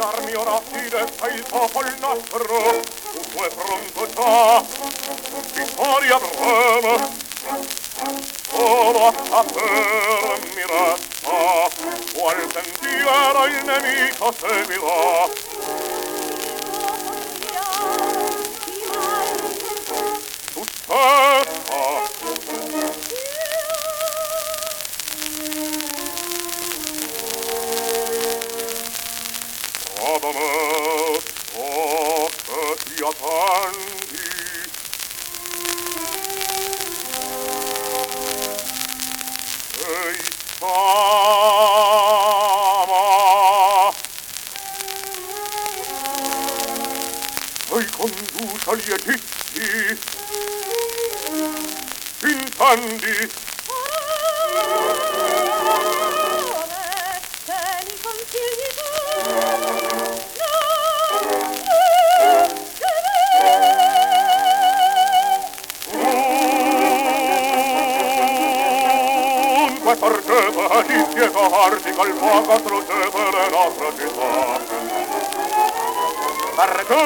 darmi ora fidezza il popol nostro, dunque pronto già, vittoria avremo, solo a saper mi resta, qual sentiero il nemico seguirà. Successa! Oh, che sia tanti. Ehi, fama. Hai conduce gli Egizi. Intendi? Mi consigli tu. Perché di spiegarti col fuoco struggete le nostre città? Perché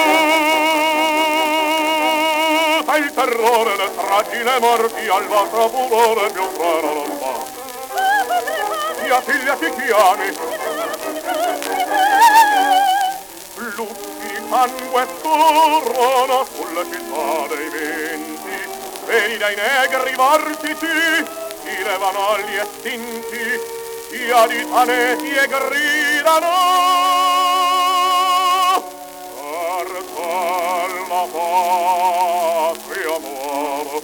il terrore, le stragi, le morti al vostro furore più freno non fa. Mia figlia ti chiami, flussi di sangue scorrono sulle città dei venti, veni dai negri vortici, si levano gli estinti, gli aditaneti e gridano perché la patria muore.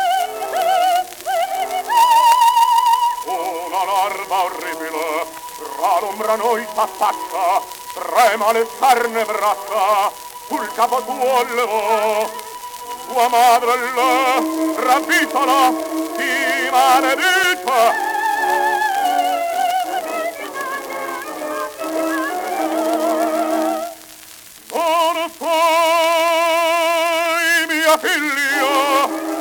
Una larva orribile tra l'ombra noi s'attacca, trema le carne braccia, sul capo tuo levò, tua madre là, rapitola, ti maledice. Non fai, mia figlia,